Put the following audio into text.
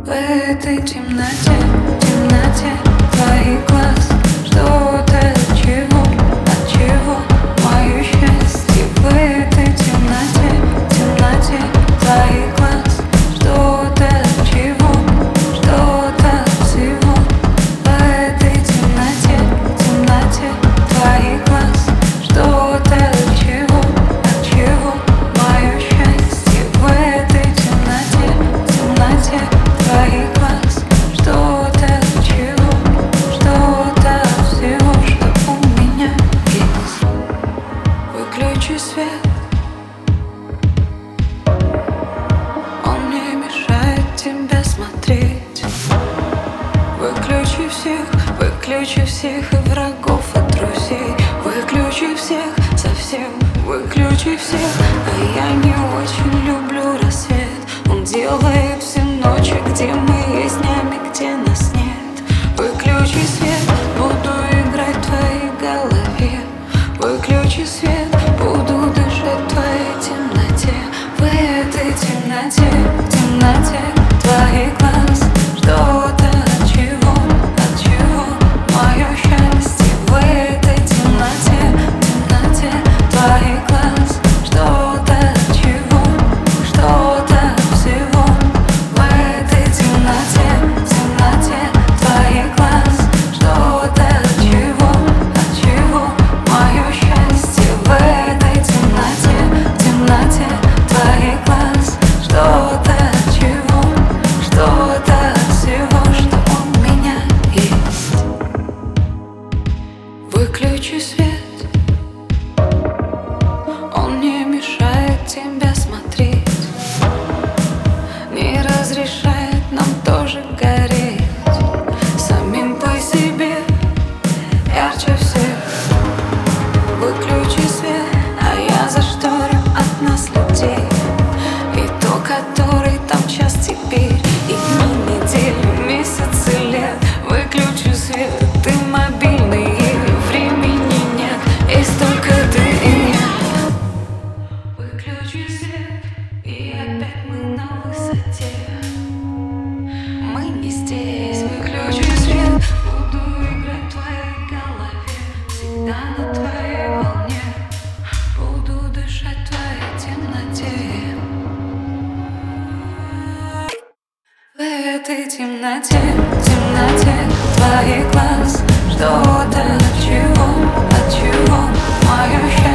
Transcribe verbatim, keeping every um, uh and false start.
В этой темноте, темноте твоих глаз что-то от чего, от чего мое счастье. В этой темноте, темноте твоих глаз что-то от чего, что-то от всего. В этой темноте, темноте твоих глаз что-то от чего, от чего мое счастье. В этой темноте, темноте твоих глаз что-то от чего, что-то от всего, что у меня есть. Выключи свет, он не мешает тебе смотреть. Выключи всех, выключи всех и врагов, и друзей. Выключи всех, совсем выключи всех. А я не очень люблю рассвет. Он делает все ночи, где мы есть днями, где нас нет. Выключи свет, буду играть в твоей голове. Выключи свет, буду дышать в твоей темноте. В этой темноте, темноте твоих глаз что-то от чего, от чего мое счастье. В этой темноте, темноте твоих глаз что-то от чего, что-то от всего. В этой темноте, темноте твоих глаз что-то от чего, от чего мое счастье. В этой темноте, темноте твоих глаз что-то от чего, что-то от всего, что у меня есть. Выключи свет, он не мешает тебе смотреть, не разрешает нам тоже гореть самим по себе, ярче всех. Выключи свет, а я зашторю от нас людей. И то, который там час теперь, и дни, недели, месяцы, лет. Выключи свет, ты мобильный, и времени нет, есть только ты и я. Выключи свет, и опять мы на высоте. Мы не здесь. Выключи свет, буду играть в твоей голове, всегда на твоей волне. Буду дышать в твоей темноте. В этой темноте, темноте твоих глаз что-то от чего, от чего мое счастье.